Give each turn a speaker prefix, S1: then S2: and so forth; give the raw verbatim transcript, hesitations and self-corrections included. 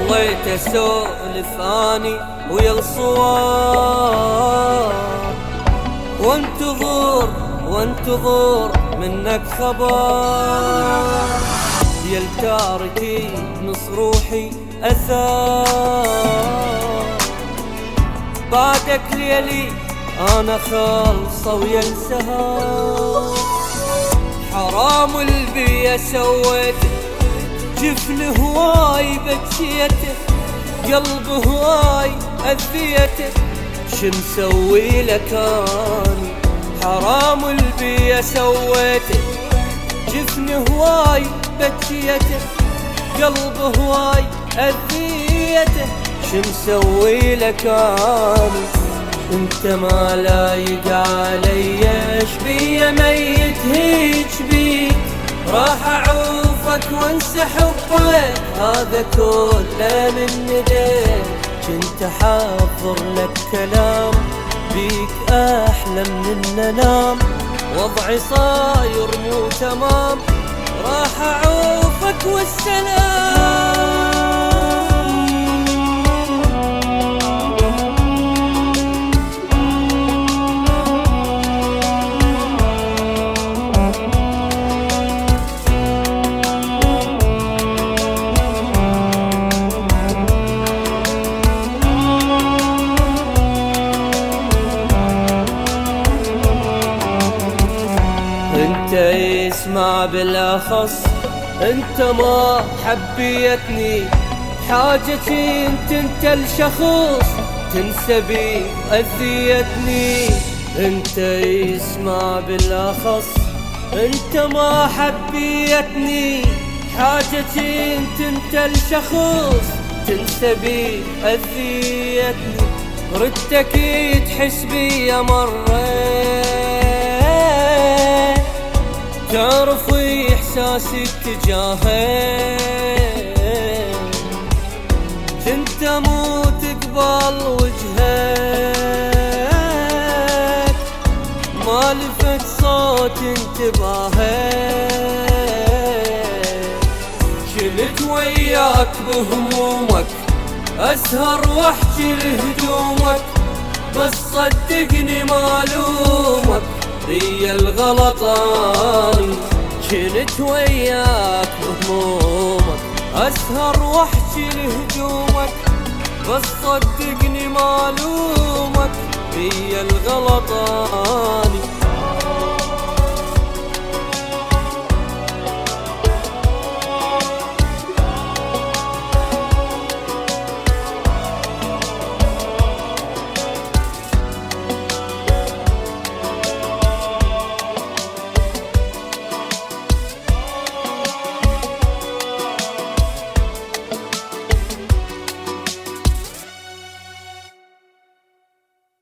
S1: ظليت اسولف اني ويا الصوار، وانتظر وانتظر منك خبر، يا التاركي نص روحي اثار، بعدك ليلي انا خالصة ويا السهر، حرام البيا سويته، جفن هواي بكيته، قلب هواي اذيته، شمسوي لك اني، حرام البيا سويته، جفن هواي بكيته، قلب هواي اذيته، شمسوي لك اني، انت ما لايق علي، ايش بيا ميت هيج بيك، راح اعوفك وانسى حبك، هذا كله من نديك، كنت حاضر لك كلام، بيك احلم من انام، وضعي صاير مو تمام، راح اعوفك والسلام. انت اسمع بالاخص، انت ما حبيتني، حاجتي انت انت الشخص، تنسى بي اذيتني، انت اسمع بالاخص، انت ما حبيتني، حاجتي انت انت الشخص، تنسى بي اذيتني، ردك تحس بي مرة، تعرف احساسي تجاهك، كنت اموت قبال وجهك، ما لفت صوت انتباهك، كنت وياك بهمومك، اسهر واحكي لهدومك، بس صدقني معلومك، هي الغلطاني، كنت وياك بهمومك، اسهر واحكي لهجومك، بس صدقني معلومك، هي الغلطاني.